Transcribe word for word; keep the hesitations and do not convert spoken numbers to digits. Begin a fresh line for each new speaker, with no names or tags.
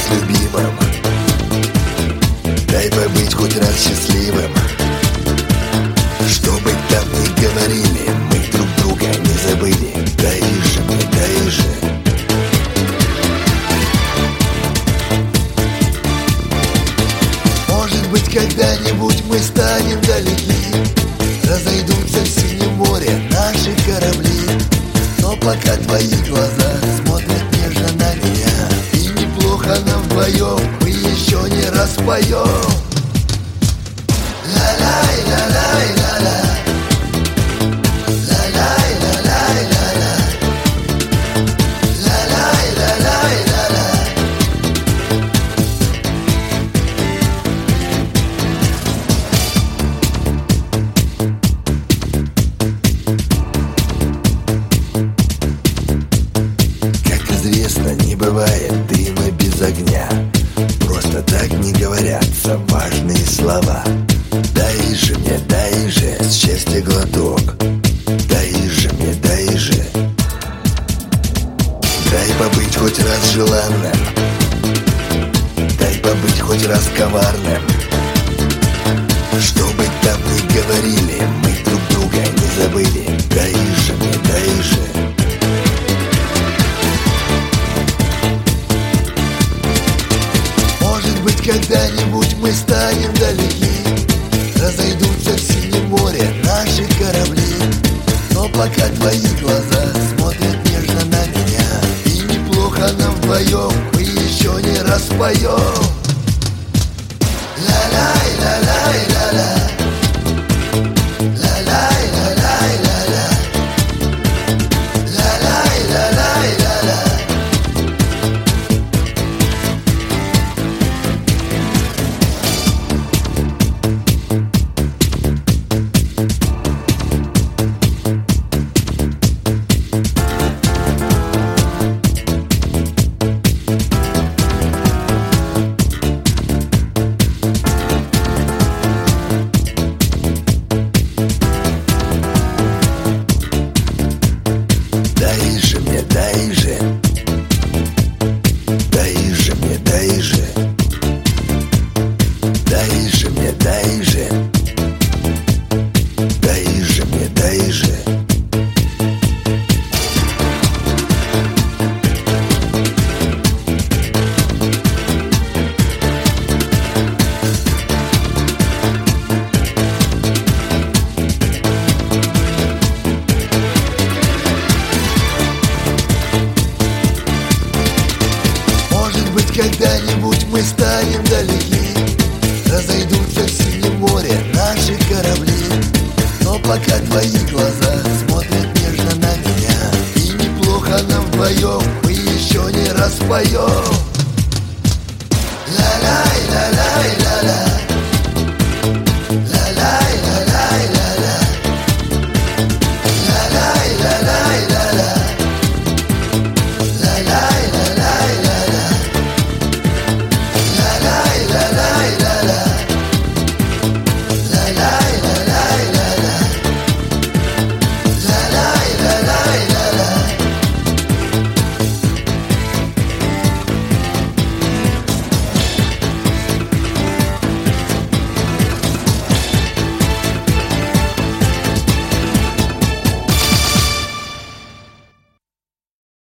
с любимым. Дай побыть хоть раз счастливым. Что бы там ни говорили, мы друг друга не забыли. Дай же мне, дай же. Может быть, когда-нибудь мы станем далеки, разойдутся в синем море наши корабли. Но пока твои глаза смотрят нежно на меня, и неплохо нам вдвоем мы еще не распоем. Ла-лай, ла-лай, ла-ла. Ла-лай, ла-лай, ла-ла. Ла-лай, ла-лай, ла-ла. Как известно, не бывает дыма без огня. Просто так не говорятся важные слова. Дай же мне, дай же счастье глоток. Дай же мне, дай же. Дай побыть хоть раз желанным. Дай побыть хоть раз коварным. Что бы там ни говорили, мы друг друга не забыли. Дай же мне, дай же. Может быть, когда-нибудь мы станем далеки, разойдутся в синем море наши корабли. Но пока твои глаза смотрят нежно на меня, и неплохо нам вдвоем мы еще не распоем. Ла-лай, ла-лай, ла-ла. Ла-лай, ла-лай, ла-ла. Ла-лай, ла-лай, ла-ла. Дай же мне, дай же. Дай же мне, дай же. Дай же мне, дай же. Дай же мне, дай же. Может быть, когда-нибудь мы станем далеки, разойдутся в синем море наши корабли. Но пока твои глаза смотрят нежно на меня, и неплохо нам вдвоем мы еще не распоем. Ла-лай, ла-лай, ла-ла.